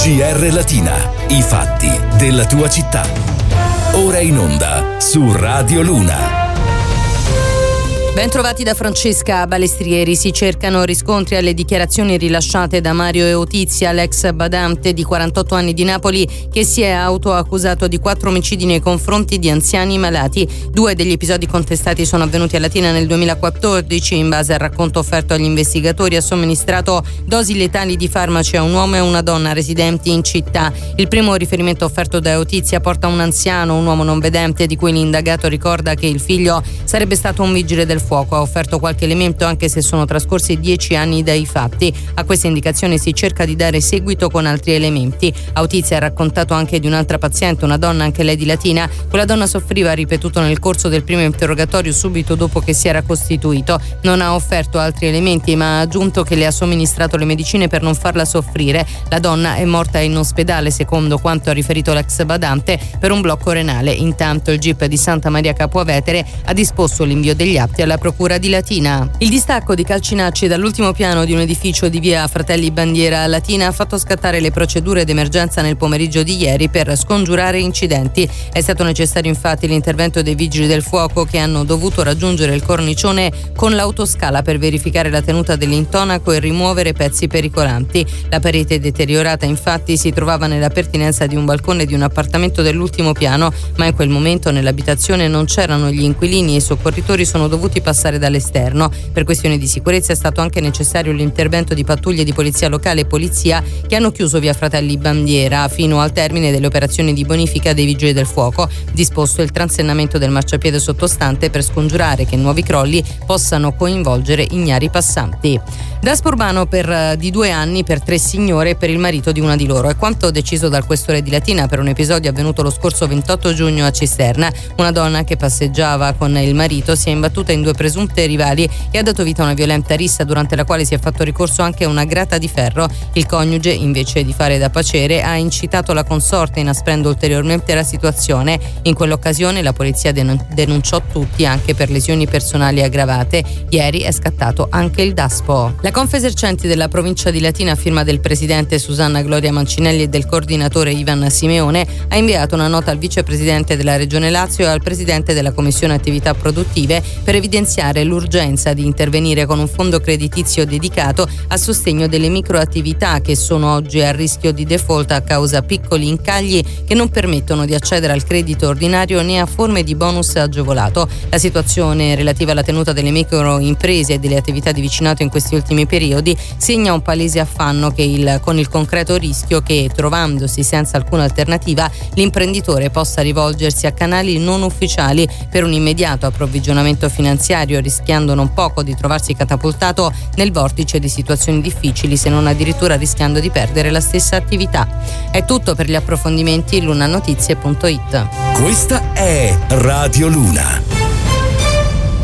GR Latina, i fatti della tua città. Ora in onda su Radio Luna. Ben trovati da Francesca Balestrieri. Si cercano riscontri alle dichiarazioni rilasciate da Mario Eutizia, l'ex badante di 48 anni di Napoli, che si è autoaccusato di 4 omicidi nei confronti di anziani malati. 2 degli episodi contestati sono avvenuti a Latina nel 2014. In base al racconto offerto agli investigatori, ha somministrato dosi letali di farmaci a un uomo e a una donna residenti in città. Il primo riferimento offerto da Eutizia porta a un anziano, un uomo non vedente, di cui l'indagato ricorda che il figlio sarebbe stato un vigile del fuoco. Ha offerto qualche elemento anche se sono trascorsi 10 anni dai fatti. A queste indicazioni si cerca di dare seguito con altri elementi. Eutizia ha raccontato anche di un'altra paziente, una donna anche lei di Latina. Quella donna soffriva, ripetuto nel corso del primo interrogatorio subito dopo che si era costituito. Non ha offerto altri elementi, ma ha aggiunto che le ha somministrato le medicine per non farla soffrire. La donna è morta in ospedale, secondo quanto ha riferito l'ex badante, per un blocco renale. Intanto il GIP di Santa Maria Capua Vetere ha disposto l'invio degli atti alla Procura di Latina. Il distacco di calcinacci dall'ultimo piano di un edificio di via Fratelli Bandiera a Latina ha fatto scattare le procedure d'emergenza nel pomeriggio di ieri per scongiurare incidenti. È stato necessario infatti l'intervento dei vigili del fuoco, che hanno dovuto raggiungere il cornicione con l'autoscala per verificare la tenuta dell'intonaco e rimuovere pezzi pericolanti. La parete deteriorata infatti si trovava nella pertinenza di un balcone di un appartamento dell'ultimo piano, ma in quel momento nell'abitazione non c'erano gli inquilini e i soccorritori sono dovuti passare dall'esterno. Per questioni di sicurezza è stato anche necessario l'intervento di pattuglie di polizia locale e polizia, che hanno chiuso via Fratelli Bandiera fino al termine delle operazioni di bonifica dei vigili del fuoco. Disposto il transennamento del marciapiede sottostante per scongiurare che nuovi crolli possano coinvolgere ignari passanti. Daspo urbano di 2 anni per 3 signore e per il marito di una di loro. È quanto deciso dal questore di Latina per un episodio avvenuto lo scorso 28 giugno a Cisterna. Una donna che passeggiava con il marito si è imbattuta in 2 presunte rivali e ha dato vita a una violenta rissa, durante la quale si è fatto ricorso anche a una grata di ferro. Il coniuge, invece di fare da pacere, ha incitato la consorte, inasprendo ulteriormente la situazione. In quell'occasione la polizia denunciò tutti anche per lesioni personali aggravate. Ieri è scattato anche il Daspo. La Confesercenti della provincia di Latina, a firma del presidente Susanna Gloria Mancinelli e del coordinatore Ivan Simeone, ha inviato una nota al vicepresidente della Regione Lazio e al presidente della Commissione Attività Produttive per evidenziare l'urgenza di intervenire con un fondo creditizio dedicato a sostegno delle microattività che sono oggi a rischio di default a causa piccoli incagli che non permettono di accedere al credito ordinario né a forme di bonus agevolato. La situazione relativa alla tenuta delle microimprese e delle attività di vicinato in questi ultimi periodi segna un palese affanno con il concreto rischio che, trovandosi senza alcuna alternativa, l'imprenditore possa rivolgersi a canali non ufficiali per un immediato approvvigionamento finanziario, rischiando non poco di trovarsi catapultato nel vortice di situazioni difficili, se non addirittura rischiando di perdere la stessa attività. È tutto. Per gli approfondimenti lunanotizie.it. Questa è Radio Luna.